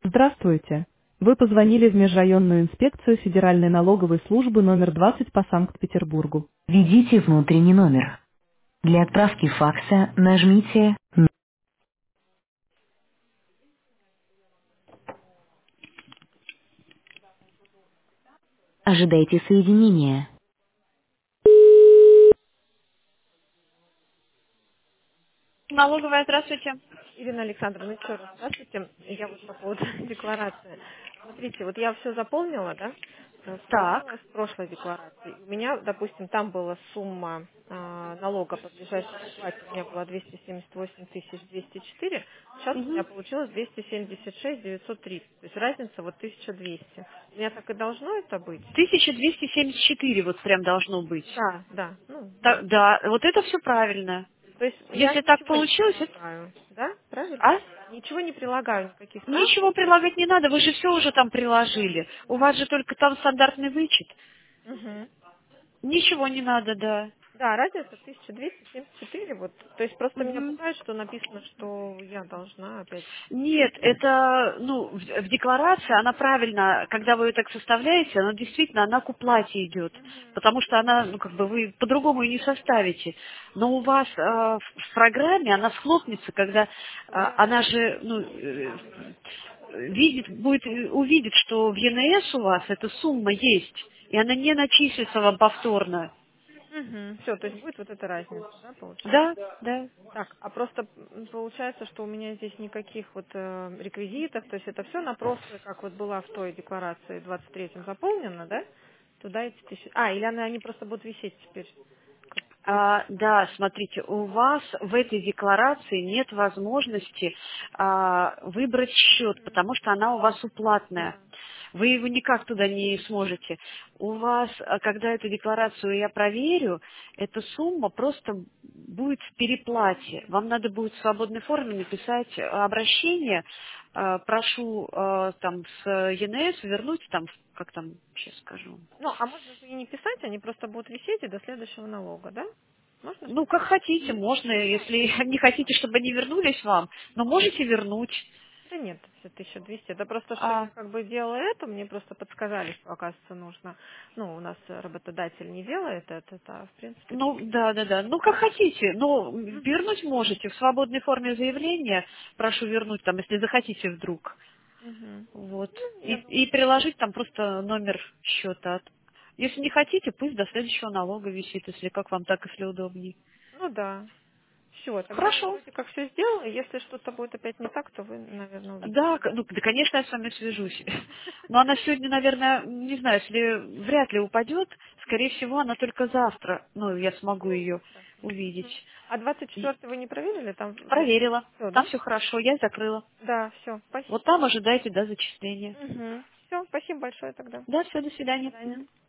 Здравствуйте. Вы позвонили в Межрайонную инспекцию Федеральной налоговой службы номер 20 по Санкт-Петербургу. Введите внутренний номер. Для отправки факса нажмите «Ожидайте соединения». Налоговая, здравствуйте. Ирина Александровна, еще раз здравствуйте. Я вот по поводу декларации. Смотрите, вот я все заполнила, да, сравнила Так. с прошлой декларацией. У меня, допустим, там была сумма налога по ближайшей оплате, у меня была 278 204, сейчас у меня Мгм. получилось 276 930, то есть разница вот 1200. У меня так и должно это быть? 1274 вот прям должно быть. Да, да, ну, Да, вот это все правильно. то есть я Если так ничего не получилось, прилагаю, да, правильно? а? Ничего не прилагаю, никаких справок. Ничего прилагать не надо, вы же все уже там приложили. У вас же только там стандартный вычет. Мгм. Ничего не надо, да. Да, разница 1274, вот. То есть просто меня Мгм. пугает, что написано, что я должна опять. Нет, это, ну, в декларации она правильно, когда вы ее так составляете, она действительно, она к уплате идет. Потому что она, ну, как бы вы по-другому ее не составите. Но у вас в программе она схлопнется, когда она же, ну, видит, будет, увидит, что в ЕНС у вас эта сумма есть, и она не начислится вам повторно. Угу. Все, то есть будет вот эта разница, да, получается? Да, да. Так, а просто получается, что у меня здесь никаких вот реквизитов, то есть это все на прошлое, как вот была в той декларации 23-м заполнено, да? Туда эти тысячи. А, или они просто будут висеть теперь? Как Да, смотрите, у вас в этой декларации нет возможности выбрать счет, потому что она у вас уплатная. Да. Вы его никак туда не сможете. У вас, когда эту декларацию я проверю, эта сумма просто будет в переплате. Вам надо будет в свободной форме написать обращение. Прошу там с ЕНС вернуть там, как там, сейчас скажу. Ну, а можно же и не писать, они просто будут висеть и до следующего налога, да? Можно же Ну, так как сделать? хотите, можно, если не хотите, чтобы они вернулись вам, но можете вернуть. Да нет, все 1200. Это просто, что я А, как бы делала это, мне просто подсказали, что, оказывается, нужно, ну, у нас работодатель не делает это, в принципе. ну, да. Ну, как хотите, но Мгм. вернуть можете в свободной форме заявления. Прошу вернуть там, если захотите вдруг. Мгм. Вот. Ну, И, я думаю, и приложить там просто номер счета. Если не хотите, пусть до следующего налога висит, если как вам так, если удобнее. ну да. Все, тогда я Хорошо. вроде как все сделала. Если что-то будет опять не так, то вы, наверное, Да, увидите. ну, да, конечно, я с вами свяжусь. Но она сегодня, наверное, не знаю, если вряд ли упадет, скорее всего, она только завтра, ну, я смогу ее увидеть. А 24 вы не проверили? Там Проверила. все, Там да? все хорошо, я закрыла. Да, все, Вот спасибо. там ожидайте, да, зачисления. Все, спасибо большое тогда. Да, все, до До свидания. свидания.